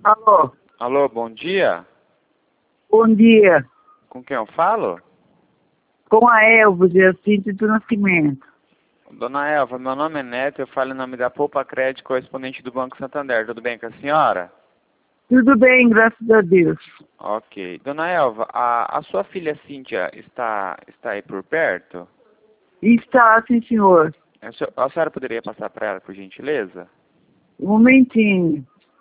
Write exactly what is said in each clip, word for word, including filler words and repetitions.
Alô, Alô, bom dia. bom dia. Com quem eu falo? Com a Elva Jacinto do Nascimento. Dona Elva, meu nome é Neto, eu falo em nome da Poupa Crédito, correspondente do Banco Santander. Tudo bem com a senhora? Tudo bem, graças a Deus. Ok. Dona Elva, a, a sua filha Cíntia está, está aí por perto? Está, sim, senhor. A, senhora, a senhora poderia passar para ela, por gentileza? Um momentinho.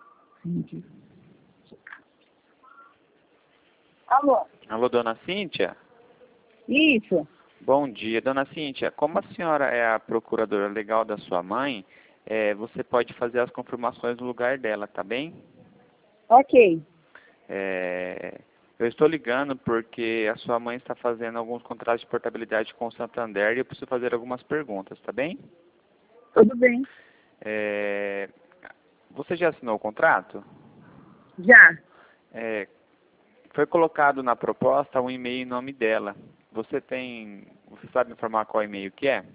Alô, Alô, dona Cíntia? isso. Bom dia, dona Cíntia. Como a senhora é a procuradora legal da sua mãe, é, você pode fazer as confirmações no lugar dela, tá bem? Ok. É, eu estou ligando porque a sua mãe está fazendo alguns contratos de portabilidade com o Santander e eu preciso fazer algumas perguntas, tá bem? Tudo bem. É, você já assinou o contrato? Já. É, foi colocado na proposta um e-mail em nome dela. Você tem, você sabe informar qual e-mail que é?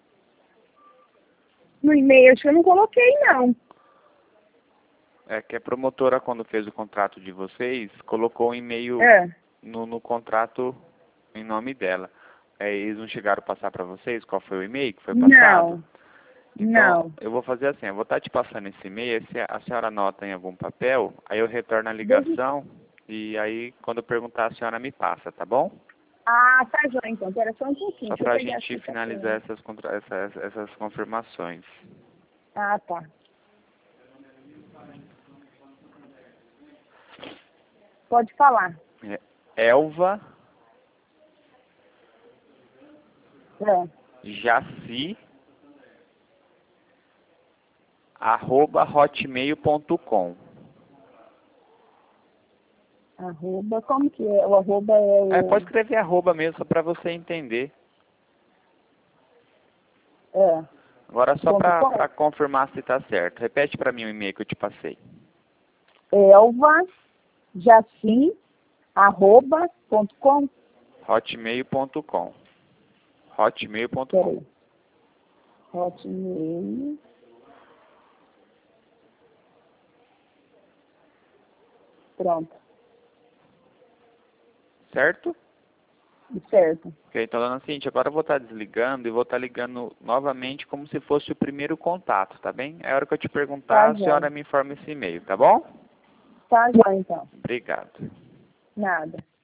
No e-mail, acho que eu não coloquei, não. É que a promotora, quando fez o contrato de vocês, colocou um e-mail É. no, no contrato em nome dela. É, eles não chegaram a passar para vocês qual foi o e-mail que foi passado? Não. Então, Não. eu vou fazer assim, eu vou estar te passando esse e-mail, se a senhora anota em algum papel, aí eu retorno a Desde... ligação e aí, quando eu perguntar, a senhora me passa, tá bom? Ah, tá joia, então. Espera só um pouquinho. Só Deixa eu para a pegar gente aqui. Tá finalizar essas, contra- essas, essas confirmações. Ah, tá. Pode falar. É Elva É. Jaci arroba hotmail ponto com. Arroba, como que é? O arroba é É, o... pode escrever arroba mesmo, só para você entender. É. Agora, só Ponto com? para confirmar se está certo. Repete para mim o e-mail que eu te passei. Elva Jacim, arroba, ponto com. hotmail ponto com. hotmail ponto com. Peraí. Hotmail. Pronto. Certo? Certo. Ok, então, dona Cintia, agora eu vou estar desligando e vou estar ligando novamente como se fosse o primeiro contato, tá bem? É a hora que eu te perguntar, Tá, a senhora joia. me informa esse e-mail, tá bom? Tá, joia, então. Obrigado. Nada.